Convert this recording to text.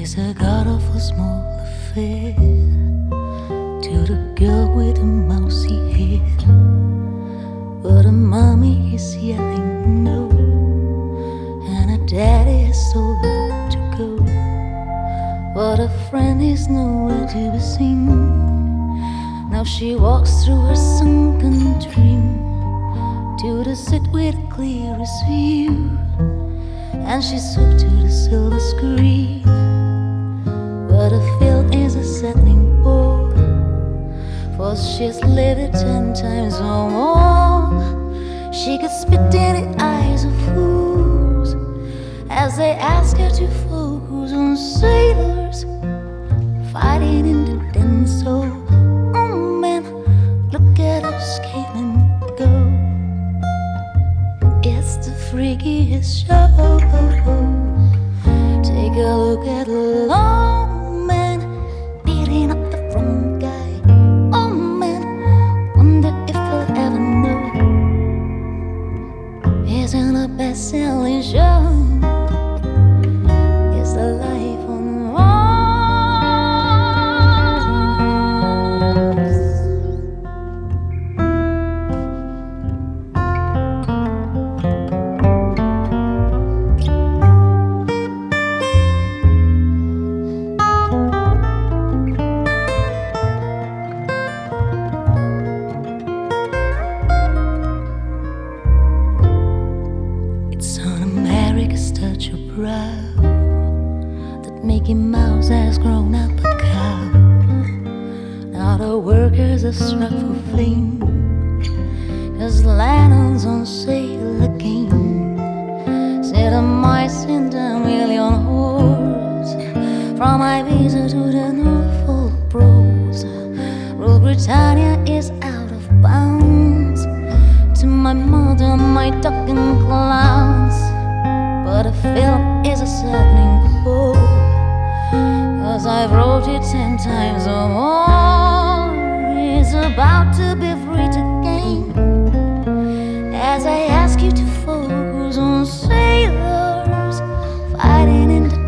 Is a god of a small affair to the girl with the mousy head, but her mommy is yelling no, and her daddy has told her to go, but her friend is nowhere to be seen. Now she walks through her sunken dream to the seat with the clearest view, and she's hooked to the silver screen. But the field is a saddening bore, for she's lived it 10 times or more. She could spit in the eyes of fools as they ask her to focus on sailors fighting in the den. So, oh man, look at us came and go. It's the freakiest show. Take a look at the long man beating up the wrong guy. Oh man, wonder if he'll ever know. Isn't a best-selling show? It's the life on touch your brow that Mickey Mouse has grown up a cow. Now the workers have struck for fame, 'cause Lennon's on sale again. See the mice in the million hordes, from Ibiza to the Norfolk Broads. Rule Britannia is out of bounds. To my mother, my duck and clowns. But a film is a saddening bore, 'cause I've wrote it 10 times or more. It's about to be free to gain, as I ask you to focus on sailors fighting in the